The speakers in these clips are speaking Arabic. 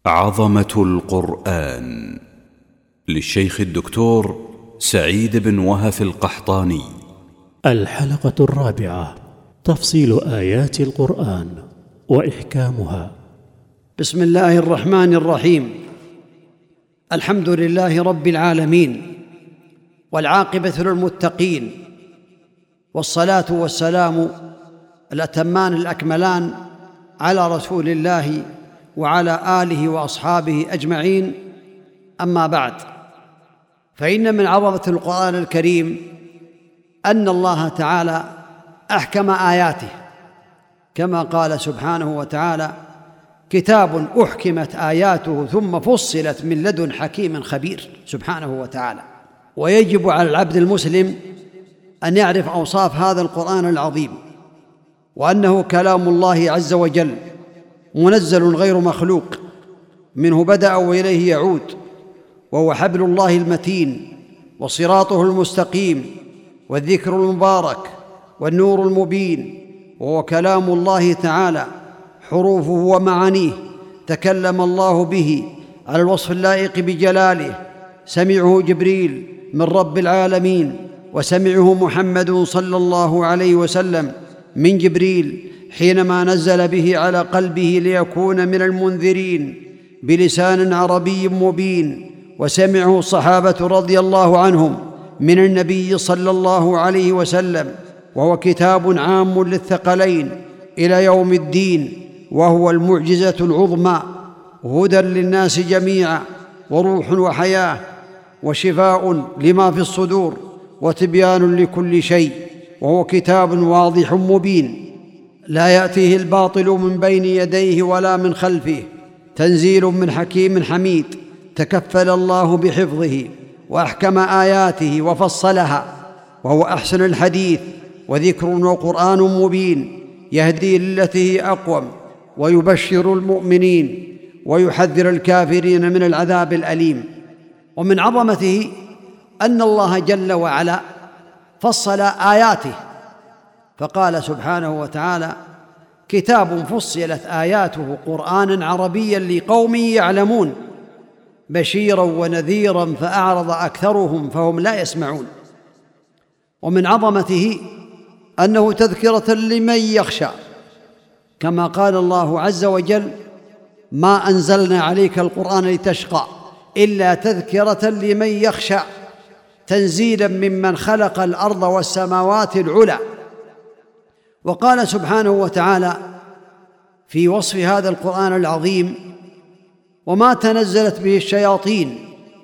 عظمة القرآن للشيخ الدكتور سعيد بن وهف القحطاني. الحلقة الرابعة: تفصيل آيات القرآن وإحكامها. بسم الله الرحمن الرحيم. الحمد لله رب العالمين، والعاقبة للمتقين، والصلاة والسلام الأتمان الأكملان على رسول الله وعلى آله وأصحابه أجمعين. أما بعد، فإن من عظمة القرآن الكريم أن الله تعالى أحكم آياته، كما قال سبحانه وتعالى: كتاب أحكمت آياته ثم فصلت من لدن حكيم خبير، سبحانه وتعالى. ويجب على العبد المسلم أن يعرف أوصاف هذا القرآن العظيم، وأنه كلام الله عز وجل منزل غير مخلوق، منه بدأ وإليه يعود، وهو حبل الله المتين وصراطه المستقيم والذكر المبارك والنور المبين، وهو كلام الله تعالى حروفه ومعانيه تكلم الله به على الوصف اللائق بجلاله. سمعه جبريل من رب العالمين، وسمعه محمد صلى الله عليه وسلم من جبريل حينما نزل به على قلبه ليكون من المنذرين بلسان عربي مبين. وسمعه الصحابة رضي الله عنهم من النبي صلى الله عليه وسلم، وهو كتاب عام للثقلين إلى يوم الدين، وهو المعجزة العظمى، هدى للناس جميعا وروح وحياة وشفاء لما في الصدور وتبيان لكل شيء، وهو كتاب واضح مبين لا يأتيه الباطل من بين يديه ولا من خلفه، تنزيل من حكيم حميد تكفل الله بحفظه وأحكم آياته وفصلها، وهو أحسن الحديث وذكر وقرآن مبين يهدي للتي هي أقوم ويبشر المؤمنين ويحذر الكافرين من العذاب الأليم. ومن عظمته أن الله جل وعلا فصل آياته، فقال سبحانه وتعالى: كتاب فصلت آياته قرآنا عربيا لقوم يعلمون بشيرا ونذيرا فأعرض أكثرهم فهم لا يسمعون. ومن عظمته أنه تذكرة لمن يخشى، كما قال الله عز وجل: ما أنزلنا عليك القرآن لتشقى إلا تذكرة لمن يخشى، تنزيلا ممن خلق الأرض والسماوات العلى. وقال سبحانه وتعالى في وصف هذا القرآن العظيم: وما تنزلت به الشياطين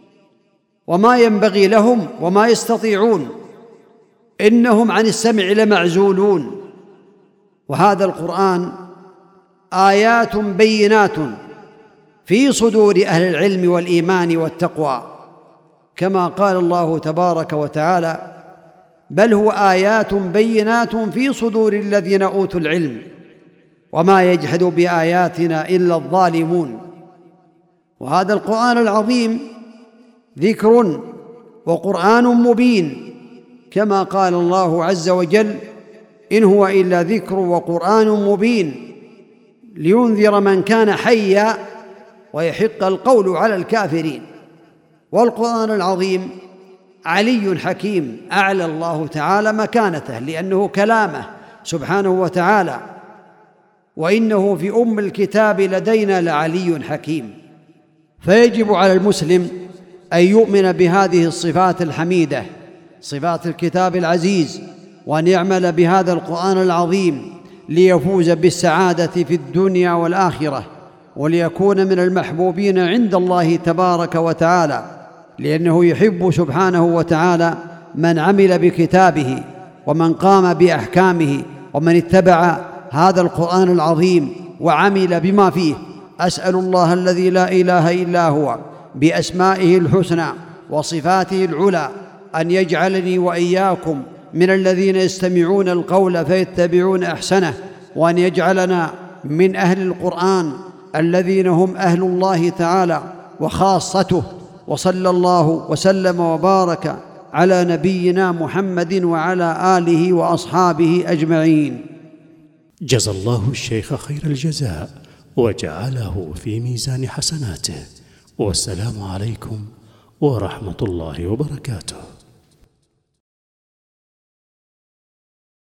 وما ينبغي لهم وما يستطيعون إنهم عن السمع لمعزولون. وهذا القرآن آيات بينات في صدور أهل العلم والإيمان والتقوى، كما قال الله تبارك وتعالى: بل هو آيات بينات في صدور الذين أوتوا العلم وما يجحد بآياتنا إلا الظالمون. وهذا القرآن العظيم ذكر وقرآن مبين، كما قال الله عز وجل: إن هو إلا ذكر وقرآن مبين لينذر من كان حيا ويحق القول على الكافرين. والقرآن العظيم علي حكيم، أعلى الله تعالى مكانته لأنه كلامه سبحانه وتعالى، وإنه في أم الكتاب لدينا لعلي حكيم. فيجب على المسلم أن يؤمن بهذه الصفات الحميدة، صفات الكتاب العزيز، وأن يعمل بهذا القرآن العظيم ليفوز بالسعادة في الدنيا والآخرة، وليكون من المحبوبين عند الله تبارك وتعالى، لأنه يحب سبحانه وتعالى من عمل بكتابه ومن قام بأحكامه ومن اتبع هذا القرآن العظيم وعمل بما فيه. أسأل الله الذي لا إله إلا هو بأسمائه الحسنى وصفاته العلى أن يجعلني وإياكم من الذين يستمعون القول فيتبعون أحسنه، وأن يجعلنا من أهل القرآن الذين هم أهل الله تعالى وخاصته. وصلى الله وسلم وبارك على نبينا محمد وعلى آله وأصحابه أجمعين. جزى الله الشيخ خير الجزاء، وجعله في ميزان حسناته. والسلام عليكم ورحمة الله وبركاته.